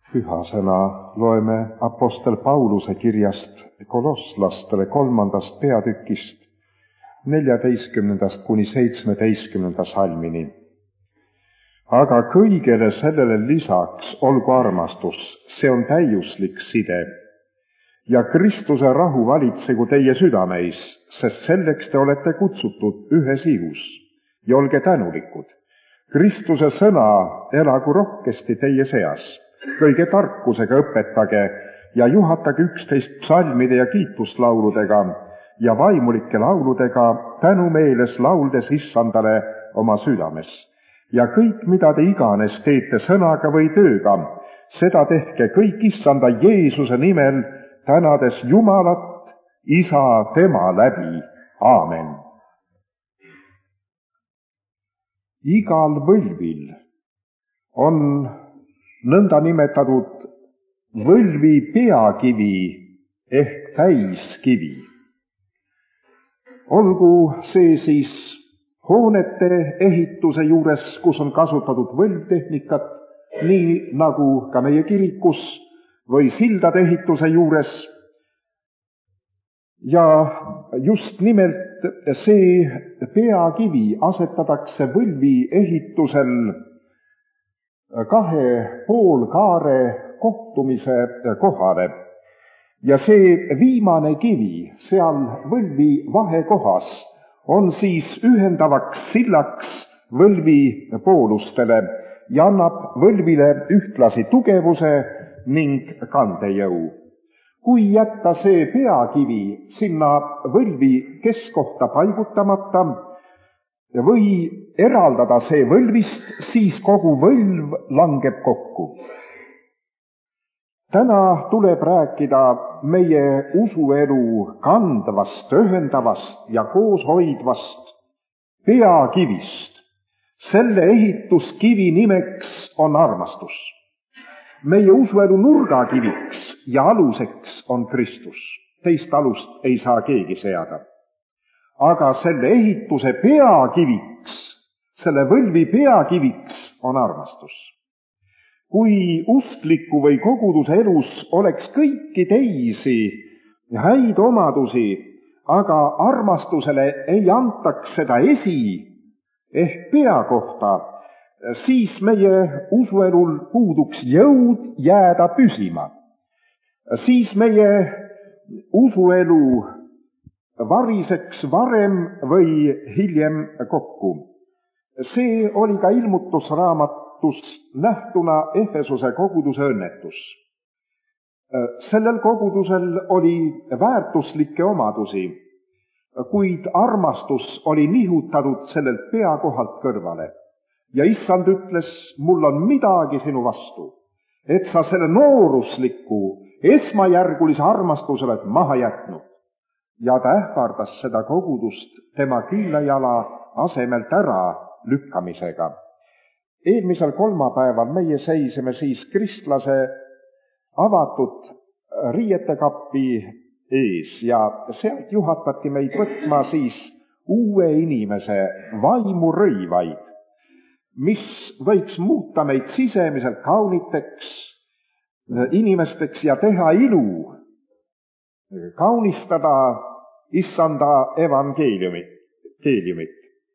Pühasõna loeme apostel Pauluse kirjast kolosslastele 3. peatükist 14. kuni 17. salmini. Aga kõigele sellele lisaks olgu armastus, see on täiuslik side. Ja Kristuse rahu valitsegu teie südameis, sest selleks te olete kutsutud ühes ihus ja olge tänulikud. Kristuse sõna elagu rohkesti teie seas. Kõige tarkusega õpetage ja juhatage üksteist psalmide ja kiituslauludega ja vaimulike lauludega tänumeeles lauldes Issandale oma südames. Ja kõik, mida te iganes teete sõnaga või tööga, seda tehke kõik Issanda Jeesuse nimel, tänades Jumalat, Isa tema läbi. Aamen. Igal võlvil on nõnda nimetatud võlvi peakivi ehk täiskivi. Olgu see siis hoonete ehituse juures, kus on kasutatud võlvtehnikat, nii nagu ka meie kirikus, või sildade ehituse juures. Ja just nimelt see peakivi asetatakse võlvi ehitusel kahe poolkaare kohtumise kohale. Ja see viimane kivi seal võlvi vahekohas on siis ühendavaks sillaks võlvi poolustele ja annab võlvile ühtlasi tugevuse ning kandejõu. Kui jätta see peakivi sinna võlvi keskkohta paigutamata või eraldada see võlvist, siis kogu võlv langeb kokku. Täna tuleb rääkida meie usuelu kandvast, ühendavast ja kooshoidvast peakivist. Selle ehituskivi nimeks on armastus. Meie usuelu nurgakiviks ja aluseks on Kristus. Teist alust ei saa keegi seada. Aga selle ehituse peakiviks, selle võlvi peakiviks on armastus. Kui uskliku või koguduse elus oleks kõiki teisi häid omadusi, aga armastusele ei antaks seda ehk peakohta, siis meie usuelul puuduks jõud jääda püsima. Siis meie usuelu variseks varem või hiljem kokku. See oli ka ilmutusraamatus nähtuna Efesuse koguduse õnnetus. Sellel kogudusel oli väärtuslikke omadusi, kuid armastus oli nihutatud sellelt peakohalt kõrvale. Ja Issand ütles, mul on midagi sinu vastu, et sa selle noorusliku, esmajärgulise armastuse oled maha jätnud. Ja ta ähvardas seda kogudust tema küünlajala asemelt ära lükkamisega. Eelmisel kolmapäeval meie seisime siis kristlase avatud riietekappi ees ja sealt juhatati meid võtma siis uue inimese vaimurõivaid, mis võiks muuta meid sisemiselt kauniteks inimesteks ja teha ilu, kaunistada Issanda evangeeliumit.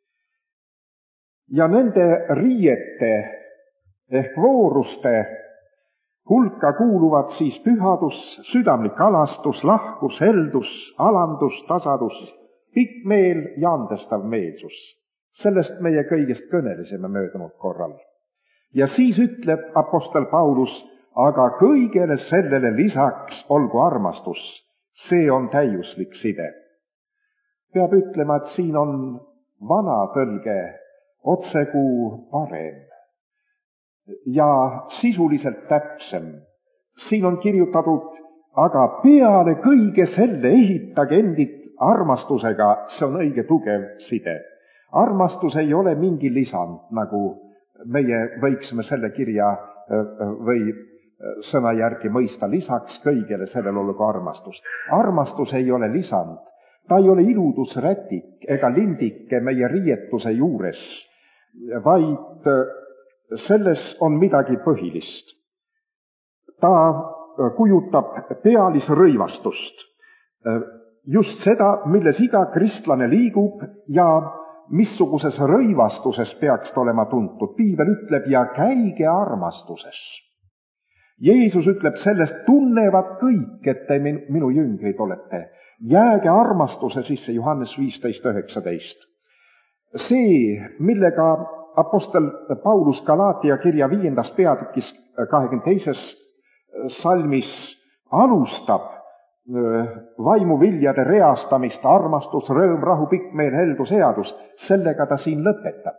Ja nende riiete ehk vooruste hulka kuuluvad siis pühadus, südamlik alastus, lahkus, heldus, alandus, tasadus, pikk meel ja andestav meelsus. Sellest meie kõigest kõnelesime möödunud korral. Ja siis ütleb apostel Paulus, aga kõigele sellele lisaks olgu armastus, see on täiuslik side. Peab ütlema, et siin on vana tõlge otsegu parem ja sisuliselt täpsem. Siin on kirjutatud, aga peale kõige selle ehitage endid armastusega, see on õige tugev side. Armastus ei ole mingi lisand, nagu meie võiksime selle kirja või sõna järgi mõista, lisaks kõigele sellele olgu armastus. Armastus ei ole lisand, ta ei ole iludusrätik ega lindike meie riietuse juures, vaid selles on midagi põhilist. ta kujutab pealisrõivastust, just seda, milles iga kristlane liigub ja missuguses rõivastuses peaks ta olema tuntud. Piibel ütleb, ja käige armastuses. Jeesus ütleb sellest, tunnevad kõik, et te minu jüngrid olete. Jääge armastuse sisse, Johannes 15:19. See, millega apostel Paulus Galaatia kirja 5. peatükis 22. salmis alustab vaimuviljade reastamist, armastus, rõõm, rahu, pikkmeel, heldus, headus, sellega ta siin lõpetab.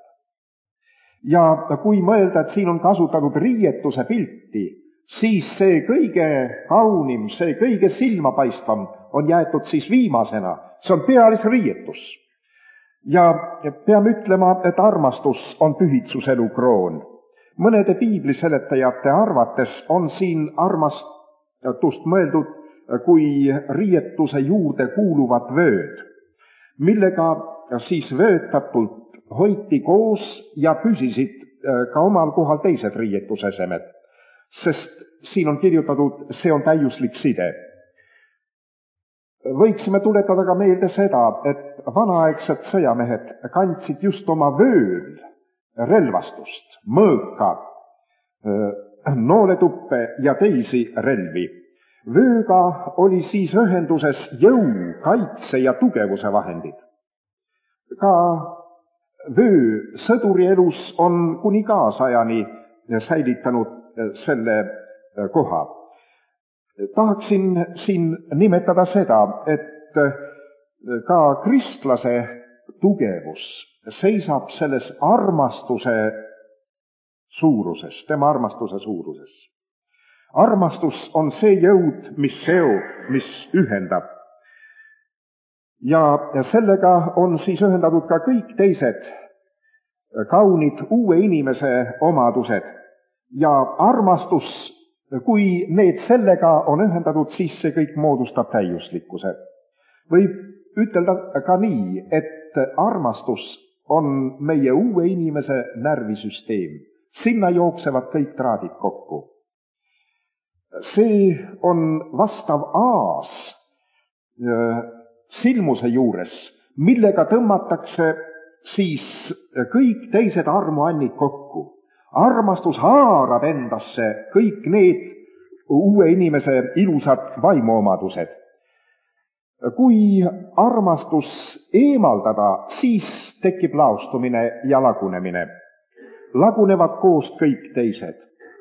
Ja kui mõelda, et siin on kasutatud riietuse pilti, siis see kõige kaunim, see kõige silmapaistvam on jäetud siis viimasena. See on pealisriietus. Ja peame ütlema, et armastus on pühitsuselu kroon. Mõnede piibliseletajate arvates on siin armastust mõeldud kui riietuse juurde kuuluvat vööd, millega siis vöötatult hoiti koos ja püsisid ka omal kohal teised riietusesemed, sest siin on kirjutatud, see on täiuslik side. Võiksime tuletada ka meelde seda, et vanaaegsed sõjamehed kandsid just oma vööl relvastust, mõõka, nooletuppe ja teisi relvi. Vööga oli siis ühenduses jõu, kaitse ja tugevuse vahendid. Ka vöö sõduri elus on kuni kaasajani säilitanud selle koha. Tahaksin siin nimetada seda, et ka kristlase tugevus seisab selles armastuse suuruses, tema armastuse suuruses. Armastus on see jõud, mis seob, mis ühendab. Ja sellega on siis ühendatud ka kõik teised kaunid uue inimese omadused. Ja armastus, kui need sellega on ühendatud, siis see kõik moodustab täiuslikkuse. Võib ütelda ka nii, et armastus on meie uue inimese närvisüsteem. Sinna jooksevad kõik traadid kokku. See on vastav aas silmuse juures, millega tõmmatakse siis kõik teised armuannid kokku. Armastus haarab endasse kõik need uue inimese ilusad vaimuomadused. Kui armastus eemaldada, siis tekib laostumine ja lagunemine. Lagunevad koost kõik teised.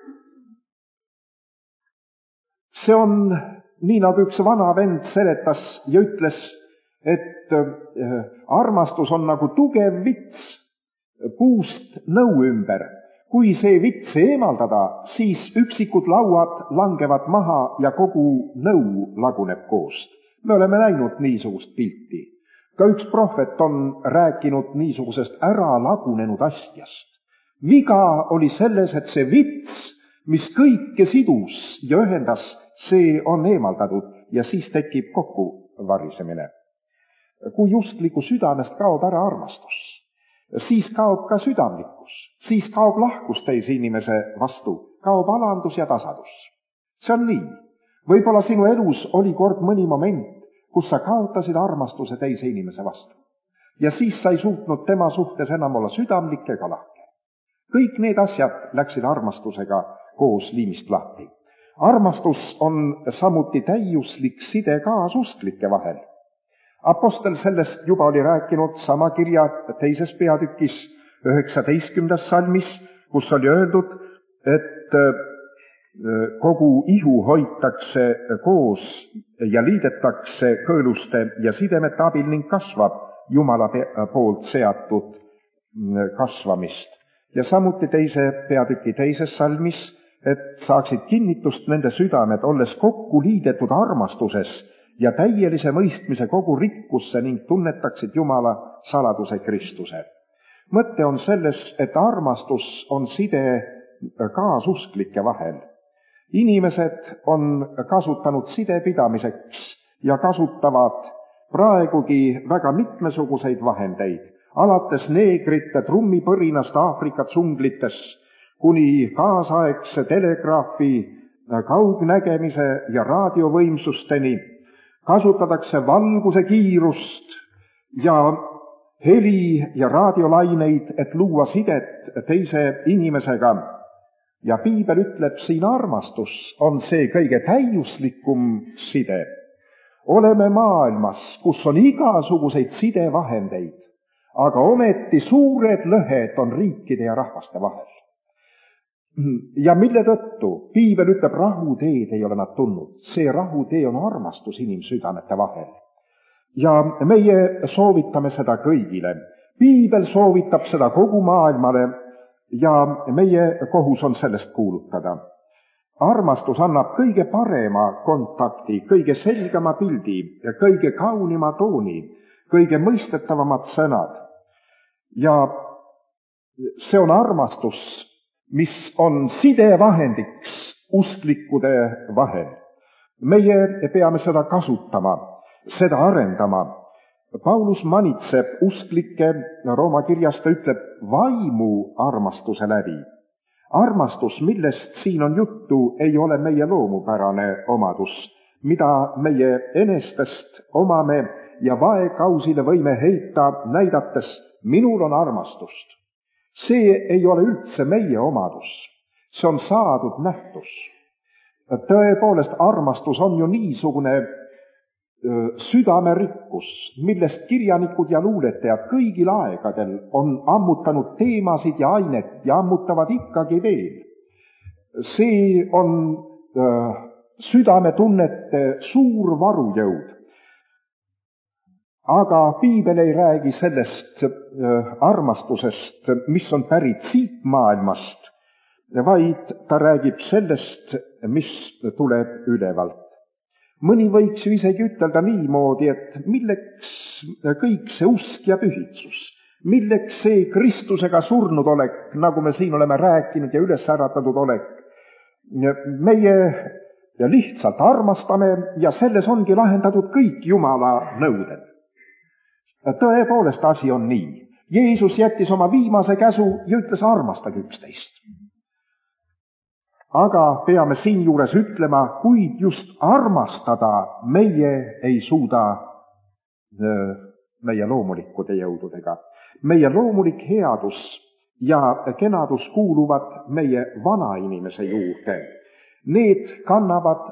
See on nii, nagu üks vana vend seletas ja ütles, et armastus on nagu tugev vits puust nõu ümber. Kui see vits eemaldada, siis üksikud lauad langevad maha ja kogu nõu laguneb koost. Me oleme näinud niisugust pilti. Ka üks prohvet on rääkinud niisugusest ära lagunenud asjast. Viga oli selles, et see vits, mis kõike sidus ja ühendas, see on eemaldatud ja siis tekib kokkuvarisemine. Kui justliku südamest kaob ära armastus, siis kaob ka südamlikkus, siis kaob lahkus teise inimese vastu, kaob alandus ja tasadus. See on nii. Võib-olla sinu elus oli kord mõni moment, kus sa kaotasid armastuse teise inimese vastu. Ja siis sa ei suutnud tema suhtes enam olla südamlik ega lahke. Kõik need asjad läksid armastusega koos liimist lahti. Armastus on samuti täiuslik side kaasusklike vahel. Apostel sellest juba oli rääkinud sama kirja 2. peatükis 19. salmis, kus oli öeldud, et kogu ihu hoitakse koos ja liidetakse kõõluste ja sidemete abil ning kasvab Jumala poolt seatud kasvamist. Ja samuti 2. peatüki 2. salmis, et saaksid kinnitust nende südamed, olles kokku liidetud armastuses ja täielise mõistmise kogu rikkusse ning tunnetaksid Jumala saladuse Kristuse. Mõte on selles, et armastus on side kaasusklike vahel. Inimesed on kasutanud sidepidamiseks ja kasutavad praegugi väga mitmesuguseid vahendeid, alates neegrite trummipõrinast Aafrika džunglites kuni kaasaegse telegraafi kaugnägemise ja raadiovõimsusteni, kasutatakse valguse kiirust ja heli ja raadiolaineid, et luua sidet teise inimesega. Ja piibel ütleb siin, armastus on see kõige täiuslikum side. Oleme maailmas, kus on igasuguseid sidevahendeid, aga ometi suured lõhed on riikide ja rahvaste vahel. Ja mille tõttu? Piibel ütleb, rahuteed ei ole nad tundnud. See rahutee on armastus inimsüdamete vahel. Ja meie soovitame seda kõigile. Piibel soovitab seda kogu maailmale ja meie kohus on sellest kuulutada. Armastus annab kõige parema kontakti, kõige selgema pildi ja kõige kaunima tooni, kõige mõistetavamad sõnad. Ja see on armastus, mis on sidevahendiks usklikkude vahel. Meie peame seda kasutama, seda arendama. Paulus manitseb usklikke, Rooma kirjas ta ütleb, vaimu armastuse läbi. Armastus, millest siin on juttu, ei ole meie loomupärane omadus, mida meie enestest omame ja vaekausile võime heita, näidates, minul on armastust. See ei ole üldse meie omadus, see on saadud nähtus. Tõepoolest, armastus on ju niisugune südamerikkus, millest kirjanikud ja luuletajad kõigil aegadel on ammutanud teemasid ja ainet ja ammutavad ikkagi veel. See on südametunnete suur varujõud. Aga piibel ei räägi sellest armastusest, mis on pärit siit maailmast, vaid ta räägib sellest, mis tuleb ülevalt. Mõni võiks ju isegi ütelda niimoodi, et milleks kõik see usk ja pühitsus, milleks see Kristusega surnud olek, nagu me siin oleme rääkinud ja üles äratatud olek. Meie lihtsalt armastame ja selles ongi lahendatud kõik Jumala nõuded. Tõepoolest asi on nii. Jeesus jättis oma viimase käsu ja ütles, armastage üksteist. Aga peame siinjuures ütlema, kuid just armastada meie ei suuda meie loomulikkude jõududega. Meie loomulik headus ja kenadus kuuluvad meie vanainimese juurde. Need kannavad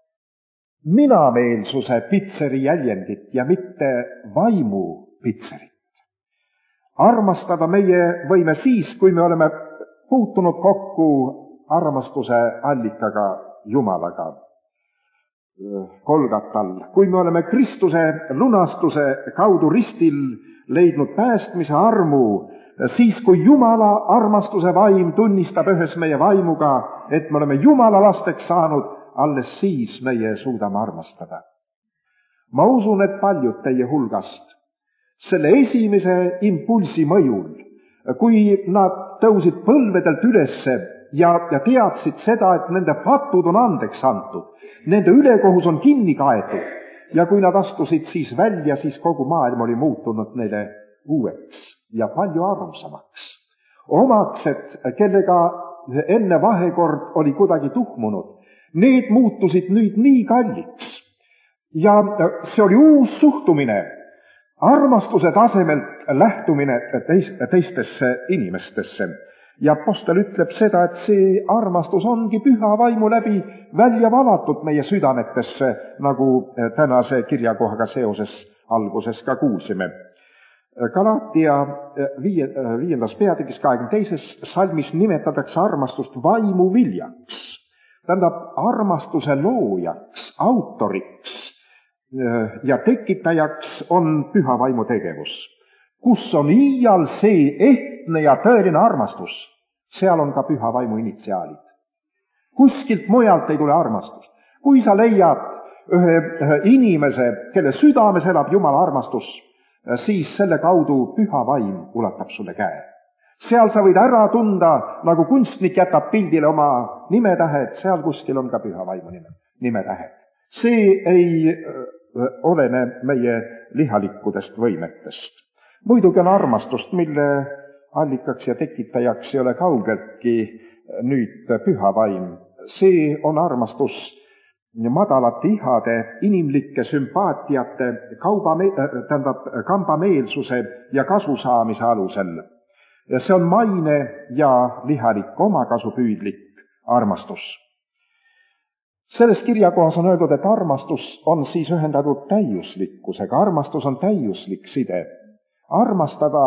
minameelsuse pitseri jäljendit ja mitte vaimu pitserit. Armastada meie võime siis, kui me oleme puutunud kokku armastuse allikaga Jumalaga Golgatal, kui me oleme Kristuse lunastuse kaudu ristil leidnud päästmise armu, siis kui Jumala armastuse vaim tunnistab ühes meie vaimuga, et me oleme Jumala lasteks saanud, alles siis meie suudame armastada. Ma usun, et paljud teie hulgast selle esimese impulsi mõjul, kui nad tõusid põlvedelt ülesse ja teadsid seda, et nende patud on andeks antud, nende ülekohus on kinni kaetud ja kui nad astusid siis välja, siis kogu maailm oli muutunud neile uueks ja palju armsamaks. Omaksed, kellega enne vahekord oli kuidagi tuhmunud, need muutusid nüüd nii kalliks ja see oli uus suhtumine, armastuse tasemelt lähtumine teistesse inimestesse. Ja apostel ütleb seda, et see armastus ongi püha vaimu läbi välja valatud meie südametesse, nagu tänase kirjakohaga seoses alguses ka kuulsime. Galatia 5. peatükis 22. salmis nimetatakse armastust vaimu viljaks. Tähendab, armastuse loojaks, autoriks ja tekitajaks on püha vaimu tegevus. Kus on iial see ehtne ja tõeline armastus, seal on ka püha vaimu initsiaalid. Kuskilt mujalt ei tule armastus. Kui sa leiad ühe inimese, kelle südames elab Jumala armastus, siis selle kaudu püha vaim ulatab sulle käe. Seal sa võid ära tunda, nagu kunstnik jätab pildile oma nimetähed, seal kuskil on ka püha vaimu nimetähed. See ei olene meie lihalikkudest võimetest. Muidugi on armastust, mille allikaks ja tekitajaks ei ole kaugeltki nüüd püha vaim, see on armastus madalate ihade, inimlike sümpaatiate, kambameelsuse ja kasusaamise alusel. Ja see on maine ja lihalik, omakasupüüdlik armastus. Selles kirjakohas on öeldud, et armastus on siis ühendatud täiuslikkusega. Armastus on täiuslik side. Armastada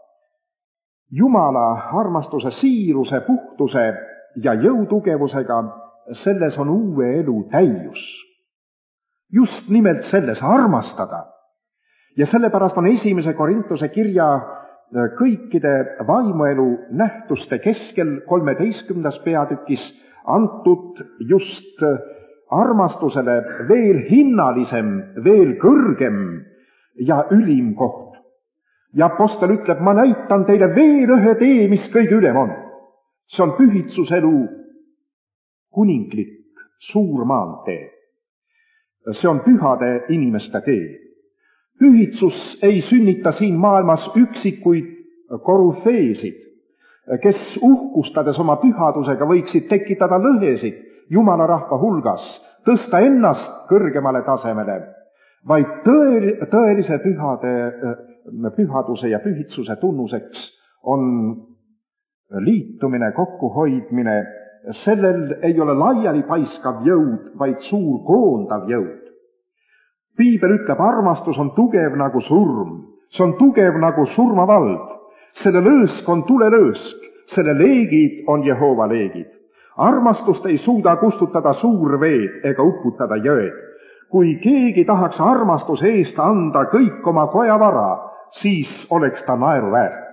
Jumala armastuse siiruse, puhtuse ja jõutugevusega, selles on uue elu täius. Just nimelt selles armastada. Ja sellepärast on 1. Korintuse kirja kõikide vaimuelu nähtuste keskel 13. peatükis antud just armastusele veel hinnalisem, veel kõrgem ja ülim koht. Ja apostel ütleb, ma näitan teile veel ühe tee, mis kõige ülem on. See on pühitsuselu kuninglik suur maantee. See on pühade inimeste tee. Pühitsus ei sünnita siin maailmas üksikuid korüfeesid, kes uhkustades oma pühadusega võiksid tekitada lõhesid Jumala rahva hulgas, tõsta ennast kõrgemale tasemele, vaid tõelise pühaduse ja pühitsuse tunnuseks on liitumine, kokkuhoidmine. Sellel ei ole laiali paiskav jõud, vaid suur koondav jõud. Piibel ütleb, armastus on tugev nagu surm, see on tugev nagu surmavald, selle lõõsk on tulelõõsk, selle leegid on Jehova leegid. Armastust ei suuda kustutada suurveed ega uputada jõed. Kui keegi tahaks armastuse eest anda kõik oma kojavara, siis oleks ta naeruväärt.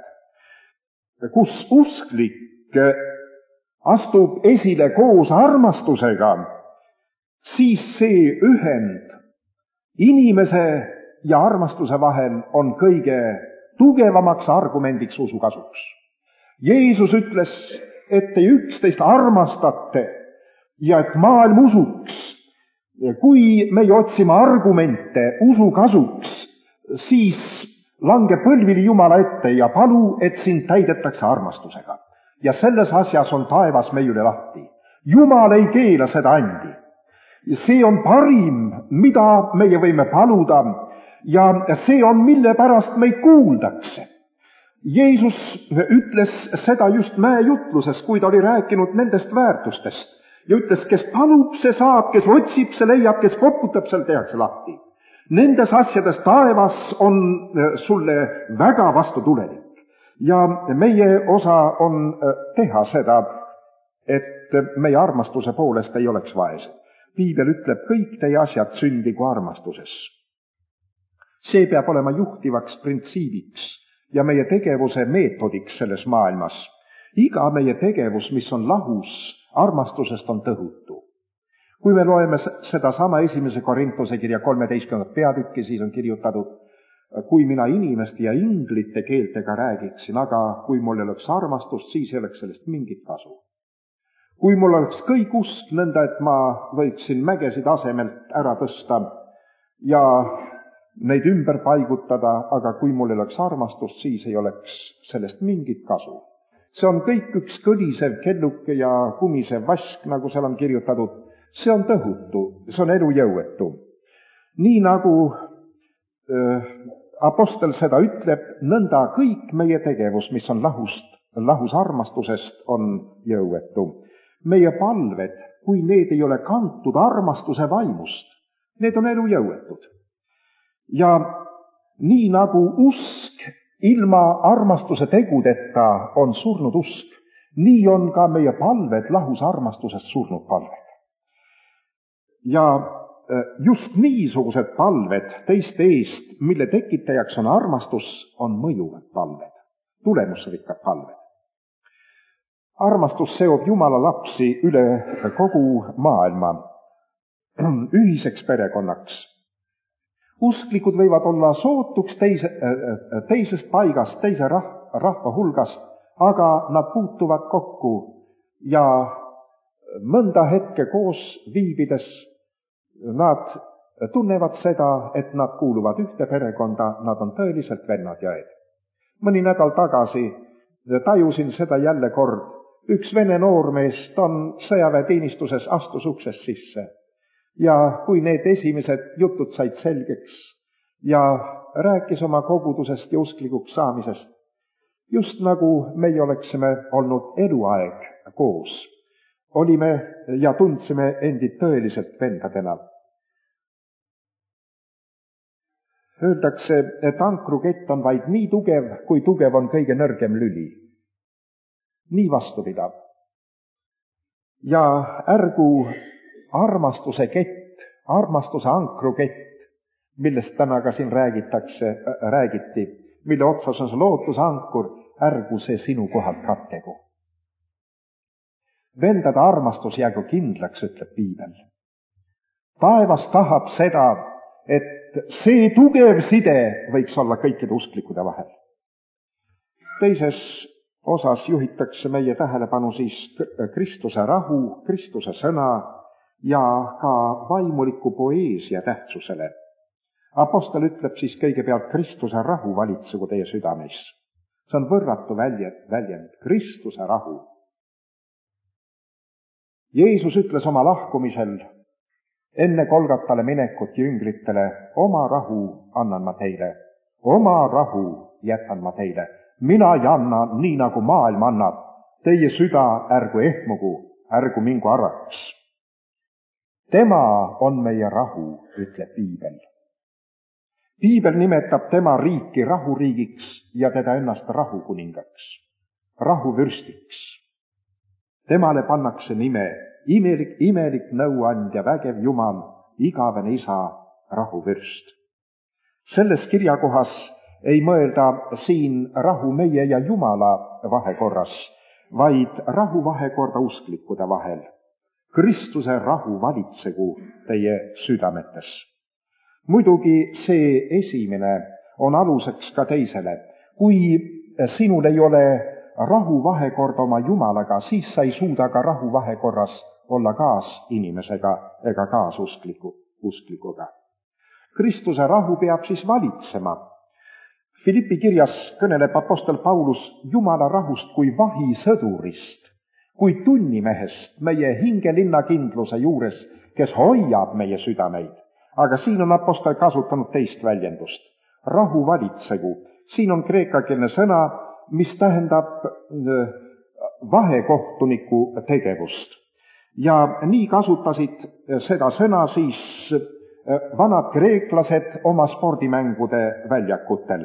Kus usklik astub esile koos armastusega, siis see ühend inimese ja armastuse vahel on kõige tugevamaks argumendiks usu kasuks. Jeesus ütles, et te üksteist armastate ja et maailm usuks. Kui me otsime argumente usu kasuks, siis lange põlvili Jumala ette ja palu, et sind täidetakse armastusega. Ja selles asjas on taevas meile lahti. Jumal ei keela seda andi. See on parim, mida meie võime paluda, ja see on, mille pärast meid kuuldakse. Jeesus ütles seda just mäejutluses, kui ta oli rääkinud nendest väärtustest, ja ütles, kes palub, see saab, kes otsib, see leiab, kes koputab, seal tehakse lahti. Nendes asjades taevas on sulle väga vastutulelik. Ja meie osa on teha seda, et meie armastuse poolest ei oleks vaesed. Piibel ütleb, kõik teie asjad sündigu armastuses. See peab olema juhtivaks printsiibiks ja meie tegevuse meetodiks selles maailmas. Iga meie tegevus, mis on lahus armastusest, on tõhutu. Kui me loeme seda sama 1. Korintuse kirja 13. peatükki, siis on kirjutatud, kui mina inimeste ja inglite keeltega räägiksin, aga kui mul ei oleks armastust, siis ei oleks sellest mingit kasu. Kui mul oleks kõik usk nõnda, et ma võiksin mägesid asemelt ära tõsta ja neid ümber paigutada, aga kui mul ei oleks armastust, siis ei oleks sellest mingit kasu. See on kõik üks kõlisev kelluke ja kumisev vask, nagu seal on kirjutatud. See on tõhutu, see on elujõuetu. Nii nagu apostel seda ütleb, nõnda kõik meie tegevus, mis on lahus armastusest, on jõuetu. Meie palved, kui need ei ole kantud armastuse vaimust, need on elujõuetud. Ja nii nagu usk ilma armastuse tegudeta on surnud usk, nii on ka meie palved lahus armastusest surnud palved. Ja just niisugused palved teiste eest, mille tekitajaks on armastus, on mõjuvad palved, tulemusrikkad palved. Armastus seob Jumala lapsi üle kogu maailma ühiseks perekonnaks. Usklikud võivad olla sootuks teisest paigast, teise rahva hulgast, aga nad puutuvad kokku ja mõnda hetke koos viibides nad tunnevad seda, et nad kuuluvad ühte perekonda, nad on tõeliselt vennad ja õed. Mõni nädal tagasi tajusin seda jälle kord, Üks vene noormees, ta on sõjaväeteenistuses, astus uksest sisse. Ja kui need esimesed jutud said selgeks ja rääkis oma kogudusest ja usklikuks saamisest, just nagu meie oleksime olnud eluaeg koos, olime ja tundsime endid tõeliselt vendadena. Öeldakse, et ankrukett on vaid nii tugev, kui tugev on kõige nõrgem lüli. Nii vastupidav. Ja ärgu armastuse kett, armastuse ankrukett, millest täna ka siin räägiti, mille otsas on see lootusankur, ärgu see sinu kohalt katkegu. Vendade armastus jäägu kindlaks, ütleb piibel. Taevas tahab seda, et see tugev side võiks olla kõikide usklikude vahel. Teises osas juhitakse meie tähelepanu siis Kristuse rahu, Kristuse sõna ja ka vaimuliku poeesia tähtsusele. Apostel ütleb siis kõigepealt Kristuse rahu valitsegu teie südameis. See on võrratu väljend, Kristuse rahu. Jeesus ütles oma lahkumisel enne Golgatale minekut jüngritele, oma rahu annan ma teile, oma rahu jätan ma teile. Mina ei anna nii, nagu maailm annab. Teie süda ärgu ehmugu, ärgu mingu araks. Tema on meie rahu, ütleb piibel. Piibel nimetab tema riiki rahuriigiks ja teda ennast rahukuningaks, rahuvürstiks. Temale pannakse nime imelik nõuandja, vägev Jumal, igavene isa, rahuvürst. Selles kirjakohas ei mõelda siin rahu meie ja Jumala vahekorras, vaid rahu vahekorda usklikude vahel. Kristuse rahu valitsegu teie südametes. Muidugi see esimene on aluseks ka teisele. Kui sinul ei ole rahu vahekorda oma Jumalaga, siis sa ei suuda ka rahu vahekorras olla kaasinimesega ega kaasusklikuga. Kristuse rahu peab siis valitsema. Filippi kirjas kõneleb apostel Paulus Jumala rahust kui vahisõdurist, kui tunnimehest meie hingelinna kindluse juures, kes hoiab meie südameid. Aga siin on apostel kasutanud teist väljendust. Rahu valitsegu. Siin on kreekakeelne sõna, mis tähendab vahekohtuniku tegevust. Ja nii kasutasid seda sõna siis vanad kreeklased oma spordimängude väljakutel.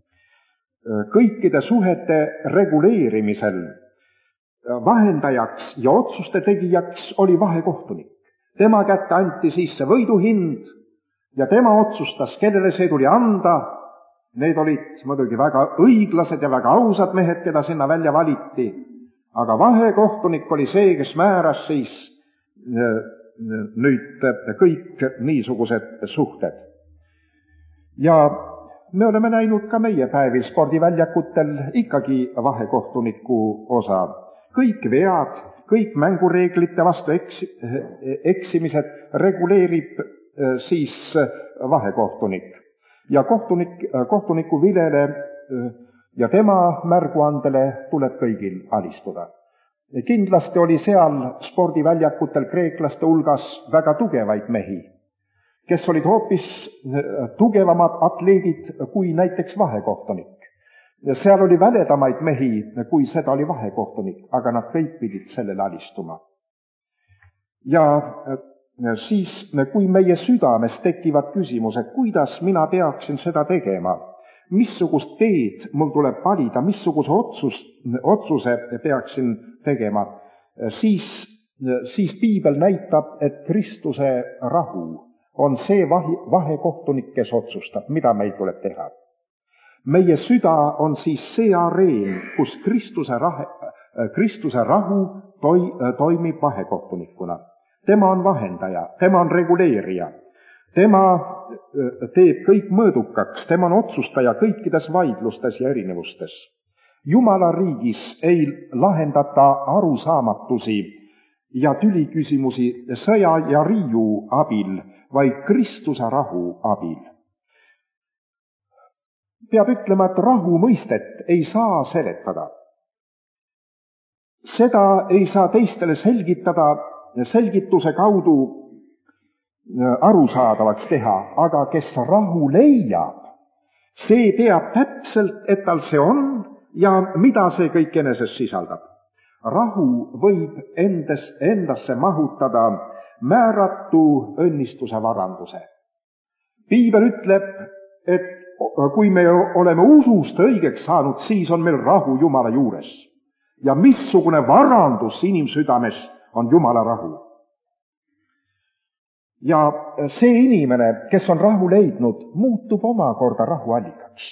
Kõikide suhete reguleerimisel vahendajaks ja otsuste tegijaks oli vahekohtunik. Tema kätte anti siis see võiduhind ja tema otsustas, kellele see tuli anda. Need olid muidugi väga õiglased ja väga ausad mehed, keda sinna välja valiti. Aga vahekohtunik oli see, kes määras siis nüüd kõik niisugused suhted. Ja me oleme näinud ka meie päevil spordiväljakutel ikkagi vahekohtuniku osa. Kõik vead, kõik mängureeglite vastu eksimised reguleerib siis vahekohtunik. Ja kohtuniku vilele ja tema märguandele tuleb kõigil alistuda. Kindlasti oli seal spordiväljakutel kreeklaste hulgas väga tugevaid mehi, kes olid hoopis tugevamad atleedid kui näiteks vahekohtunik. Seal oli väledamaid mehi, kui seda oli vahekohtunik, aga nad kõik pidid sellele alistuma. Ja siis, kui meie südames tekivad küsimused, kuidas mina peaksin seda tegema, missugust teed mul tuleb valida, missuguse otsuse peaksin tegema, siis piibel näitab, et Kristuse rahu on see vahekohtunik, kes otsustab, mida meil tuleb teha. Meie süda on siis see areen, kus Kristuse rahu toimib vahekohtunikuna. Tema on vahendaja, tema on reguleerija, tema teeb kõik mõõdukaks, tema on otsustaja kõikides vaidlustes ja erinevustes. Jumala riigis ei lahendata arusaamatusi ja tüliküsimusi sõja ja riiu abil, vaid Kristuse rahu abil. Peab ütlema, et rahu mõistet ei saa seletada. Seda ei saa teistele selgitada, selgituse kaudu arusaadavaks teha, aga kes rahu leiab, see teab täpselt, et tal see on ja mida see kõik eneses sisaldab. Rahu võib endasse mahutada määratu õnnistuse varanduse. Piibel ütleb, et kui me oleme usust õigeks saanud, siis on meil rahu Jumala juures. Ja missugune varandus inimsüdames on Jumala rahu. Ja see inimene, kes on rahu leidnud, muutub omakorda rahuallikaks.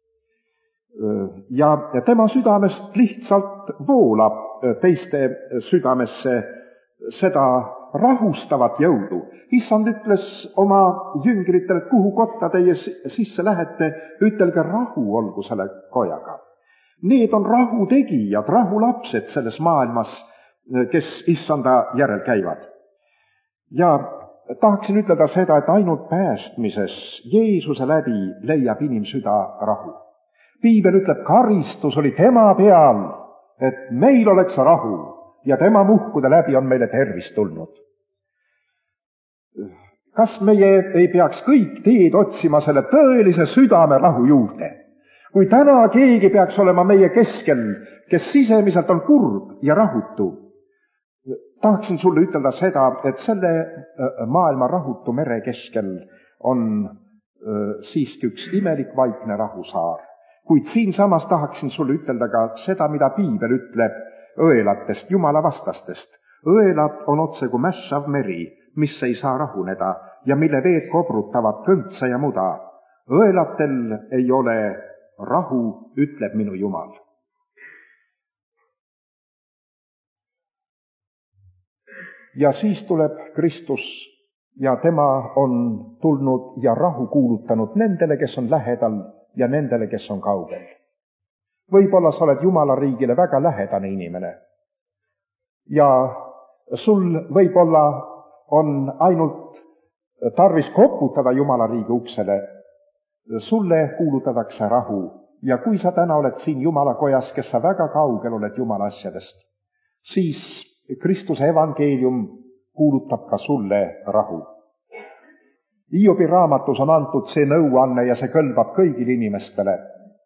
Ja tema südamest lihtsalt voolab teiste südamesse seda rahustavat jõudu. Issand ütles oma jüngritele, et kuhu kotta teie sisse lähete, ütelge rahu olgu selle kojaga. Need on rahu tegijad, rahulapsed selles maailmas, kes issanda järel käivad. Ja tahaksin ütelda seda, et ainult päästmises Jeesuse läbi leiab inimsüda rahu. Piibel ütleb, karistus oli tema peal, et meil oleks rahu ja tema muhkude läbi on meile tervis tulnud. Kas meie ei peaks kõik teed otsima selle tõelise südame rahu juurde? Kui täna keegi peaks olema meie keskel, kes sisemiselt on kurb ja rahutu, tahaksin sulle ütelda seda, et selle maailma rahutu mere keskel on siiski üks imelik vaikne rahusaar. Kuid siinsamas tahaksin sulle ütelda ka seda, mida Piibel ütleb õelatest, Jumala vastastest. Õelad on otse kui mässav meri, mis ei saa rahuneda ja mille veed kobrutavad kõntsa ja muda. Õelatel ei ole rahu, ütleb minu Jumal. Ja siis tuleb Kristus ja tema on tulnud ja rahu kuulutanud nendele, kes on lähedal ja nendele, kes on kaugel. Võib-olla sa oled Jumala riigile väga lähedane inimene ja sul võib-olla on ainult tarvis koputada Jumala riigi uksele. Sulle kuulutatakse rahu ja kui sa täna oled siin Jumala kojas, kes sa väga kaugel oled Jumala asjadest, siis Kristuse evangeelium kuulutab ka sulle rahu. Hiobi raamatus on antud see nõuanne ja see kõlbab kõigile inimestele.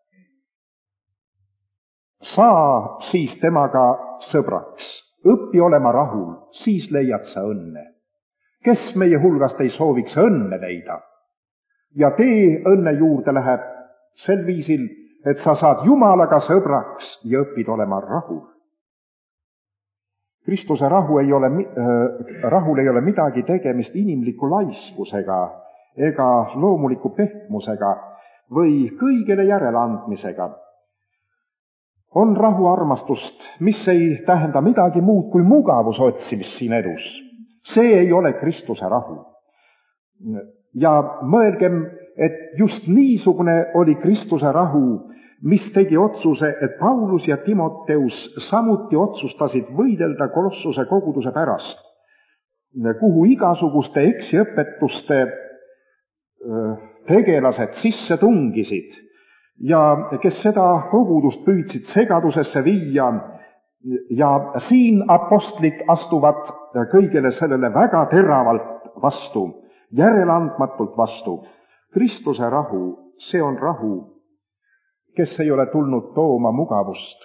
Saa siis temaga sõbraks, õpi olema rahul, siis leiad sa õnne. Kes meie hulgast ei sooviks õnne leida? Ja tee õnne juurde läheb sel viisil, et sa saad Jumalaga sõbraks ja õpid olema rahul. Kristuse rahul ei ole midagi tegemist inimliku laiskusega ega loomuliku pehmusega või kõigele järeleandmisega. On rahu armastust, mis ei tähenda midagi muud kui mugavuse otsimist siin elus. See ei ole Kristuse rahu. Ja mõelgem, et just niisugune oli Kristuse rahu, mis tegi otsuse, et Paulus ja Timoteus samuti otsustasid võidelda Kolossuse koguduse pärast, kuhu igasuguste eksiõpetuste tegelased sisse tungisid ja kes seda kogudust püüdsid segadusesse viia. Ja siin apostlid astuvad kõigele sellele väga teravalt vastu, järeleandmatult vastu. Kristuse rahu, see on rahu, kes ei ole tulnud tooma mugavust,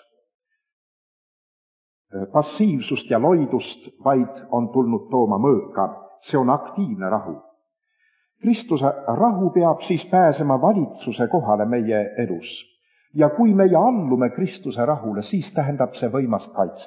passiivsust ja loidust, vaid on tulnud tooma mõõka. See on aktiivne rahu. Kristuse rahu peab siis pääsema valitsuse kohale meie elus. Ja kui meie allume Kristuse rahule, siis tähendab see võimast kaitset.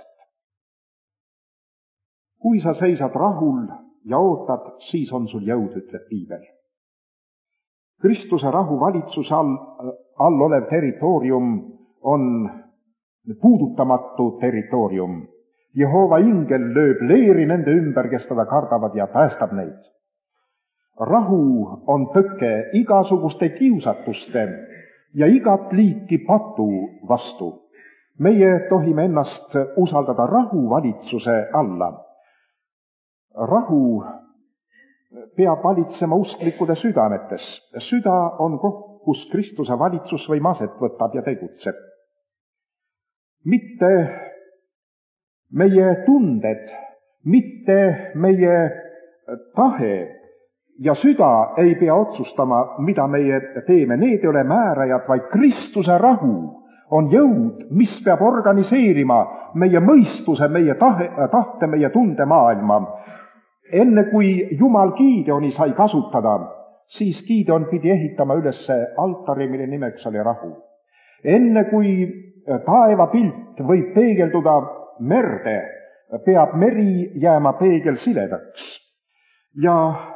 Kui sa seisad rahul ja ootad, siis on sul jõud, ütleb Piibel. Kristuse rahu valitsuse all olev territoorium on puudutamatu territoorium. Jehova ingel lööb leeri nende ümber, kes teda kardavad ja päästab neid. Rahu on tõke igasuguste kiusatuste ja igat liiki patu vastu. Meie tohime ennast usaldada rahu valitsuse alla. Rahu peab valitsema usklikude südametes. Süda on koht, kus Kristuse valitsusvõim aset võtab ja tegutseb. Mitte meie tunded, mitte meie tahe ja süda ei pea otsustama, mida meie teeme. Need ei ole määrajad, vaid Kristuse rahu on jõud, mis peab organiseerima meie mõistuse, meie tahte, meie tundemaailma. Enne kui Jumal Gideoni sai kasutada, siis Gideon pidi ehitama üles altari, mille nimeks oli rahu. Enne kui taevapilt võib peegelduda merde, peab meri jääma peegelsiledaks. Ja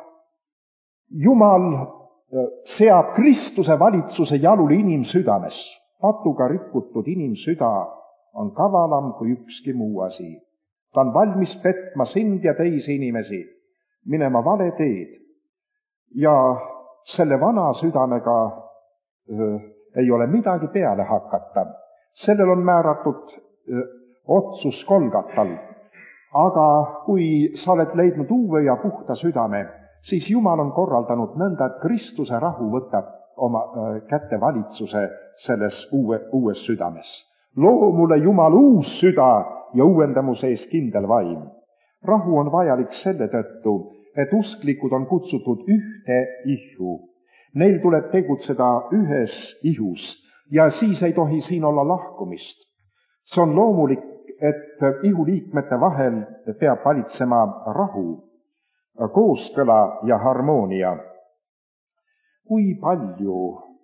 Jumal seab Kristuse valitsuse jalule inimsüdames. Patuga rikutud inimsüda on kavalam kui ükski muu asi. Ta on valmis petma sind ja teisi inimesi, minema vale teed. Ja selle vana südamega ei ole midagi peale hakata. Sellel on määratud otsus Golgatal. Aga kui sa oled leidnud uue ja puhta südame, siis Jumal on korraldanud nõnda, et Kristuse rahu võtab oma kätte valitsuse selles uues südames. Loo mulle Jumal uus süda ja uuenda mu sees kindel vaim. Rahu on vajalik selle tõttu, et usklikud on kutsutud ühte ihu. Neil tuleb tegutseda ühes ihus ja siis ei tohi siin olla lahkumist. See on loomulik, et ihuliikmete vahel peab valitsema rahu, kooskõla ja harmoonia. Kui palju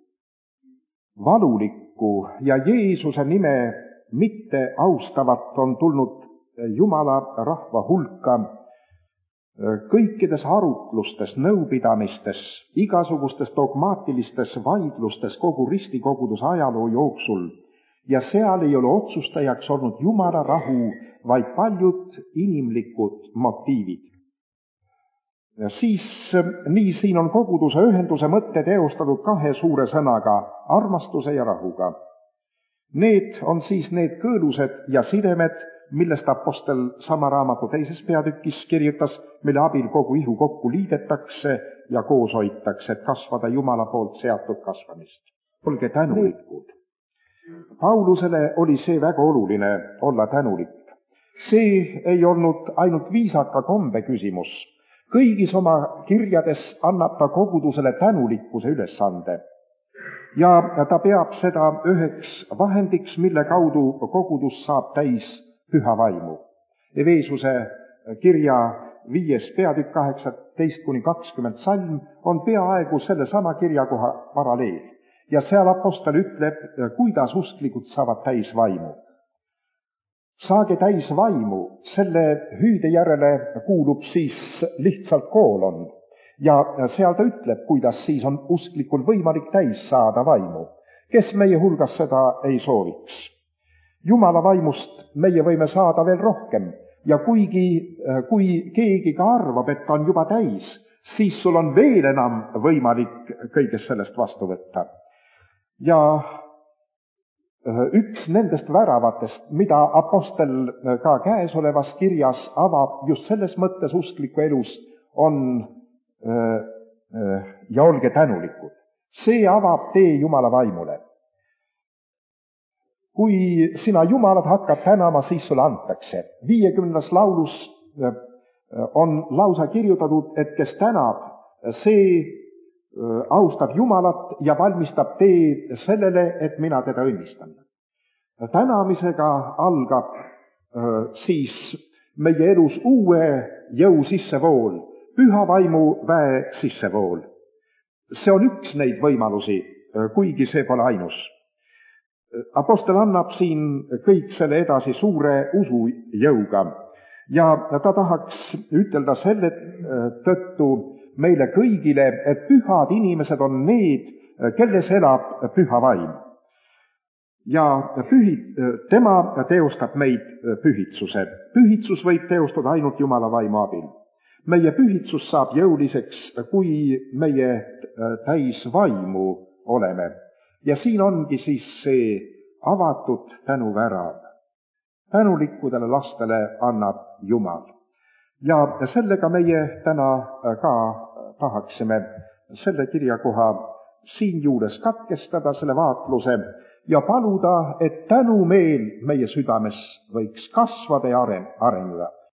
valulikku ja Jeesuse nime mitte austavat on tulnud Jumala rahva hulka kõikides arutlustes, nõupidamistes, igasugustes dogmaatilistes vaidlustes kogu ristikoguduse ajaloo jooksul, ja seal ei ole otsustajaks olnud Jumala rahu, vaid paljud inimlikud motiivid. Siis nii siin on koguduse ühenduse mõtte teostatud kahe suure sõnaga, armastuse ja rahuga. Need on siis need kõõlused ja sidemed, millest apostel sama raamatu teises peatükis kirjutas, mille abil kogu ihu kokku liidetakse ja koos hoitakse, et kasvada Jumala poolt seatud kasvamist. Olge tänulikud. Paulusele oli see väga oluline olla tänulik. See ei olnud ainult viisaka kombe küsimus. Kõigis oma kirjades annab ta kogudusele tänulikkuse ülesande. Ja ta peab seda üheks vahendiks, mille kaudu kogudus saab täis püha vaimu. Efesuse kirja 5. peatükk 18-20 salm on peaaegu selle sama kirjakoha paralleel. Ja seal apostel ütleb, kuidas usklikud saavad täis vaimu. Saage täis vaimu, selle hüüde järele kuulub siis lihtsalt koolon. Ja seal ta ütleb, kuidas siis on usklikul võimalik täis saada vaimu. Kes meie hulgas seda ei sooviks? Jumala vaimust meie võime saada veel rohkem. Ja kui keegi ka arvab, et ta on juba täis, siis sul on veel enam võimalik kõigest sellest vastu võtta. Ja üks nendest väravatest, mida apostel ka käesolevas kirjas avab just selles mõttes uskliku elus, on ja olge tänulikud. See avab tee Jumala vaimule. Kui sina Jumalat hakkad tänama, siis sulle antakse. 50. laulus on lausa kirjutatud, et kes tänab, see austab Jumalat ja valmistab tee sellele, et mina teda õnnistan. Tänamisega algab siis meie elus uue jõu sissevool, püha vaimu väe sissevool. See on üks neid võimalusi, kuigi see pole ainus. Apostel annab siin kõik selle edasi suure usujõuga ja ta tahaks ütelda selle tõttu meile kõigile, et pühad inimesed on need, kelles elab püha vaim. Ja tema teostab meid pühitsuse. Pühitsus võib teostada ainult Jumala vaimu abil. Meie pühitsus saab jõuliseks, kui meie täis vaimu oleme. Ja siin ongi siis see avatud tänuvärav. Tänulikkudele lastele annab Jumal. Ja sellega meie täna ka tahaksime selle kirjakoha siin juures katkestada, selle vaatluse, ja paluda, et tänumeel meie südames võiks kasvada ja areneda.